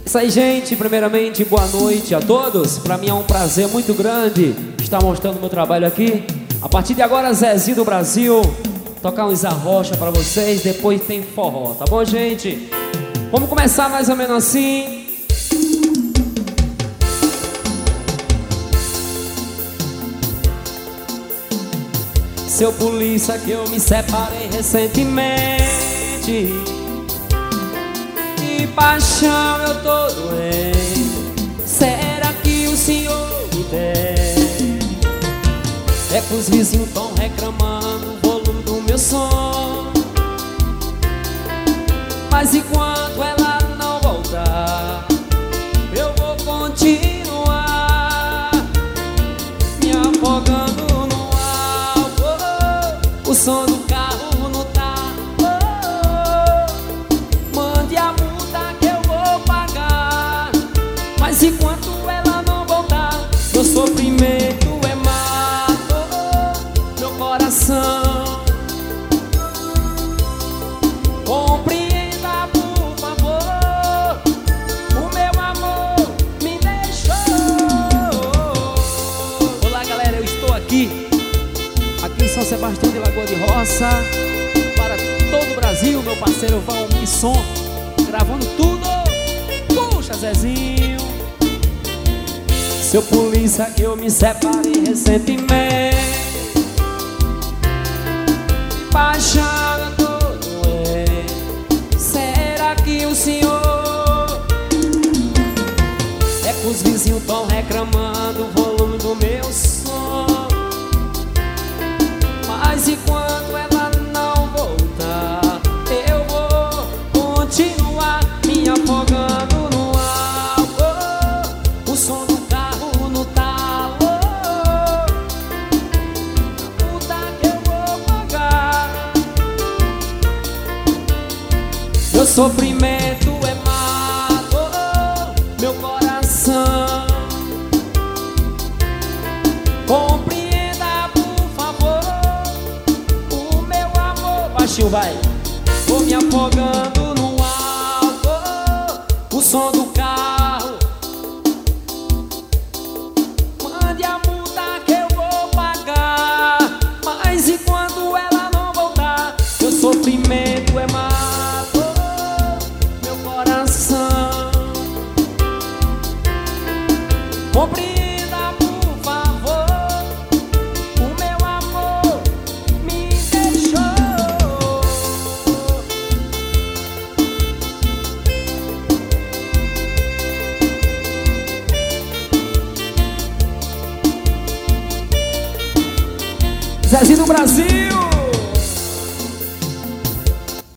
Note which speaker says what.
Speaker 1: Isso aí, gente, primeiramente, boa noite a todos. Pra mim é um prazer muito grande estar mostrando meu trabalho aqui. A partir de agora, Zezinho do Brasil, tocar uns arrocha pra vocês, depois tem forró, tá bom, gente? Vamos começar mais ou menos assim. Seu polícia que eu me separei recentemente, de paixão eu tô doente. Será que o senhor me der? É que os vizinhos tão reclamando o volume do meu som. Mas enquanto ela não voltar, eu vou continuar me afogando no álcool. O som do carro no talo. Mande a multa que eu vou pagar. Mas enquanto ela não voltar, meu sofrimento é mato meu coração. Compreenda, por favor, o meu amor me deixou. Olá, galera, eu estou aqui em São Sebastião de Lagoa de Roça, para todo o Brasil, meu parceiro Valmir Som, gravando tudo. Puxa, Zezinho. Seu polícia que eu me separei recentemente, paixão eu tô doente. Será que o senhor é que os vizinhos tão reclamando o volume do meu som? Mas enquanto ela não voltar, eu vou continuar me afogando no álcool. O som do carro no talo. A multa que eu vou pagar. Meu sofrimento é mato meu coração. Compreenda, por favor, o meu amor. Baixinho, vai. Vou me afogando no álcool. O som do carro. Mande a multa que eu vou pagar. Mas enquanto ela não voltar, meu sofrimento é mato meu coração. Compreenda, por favor, o meu amor me deixou. Zezinho do Brasil.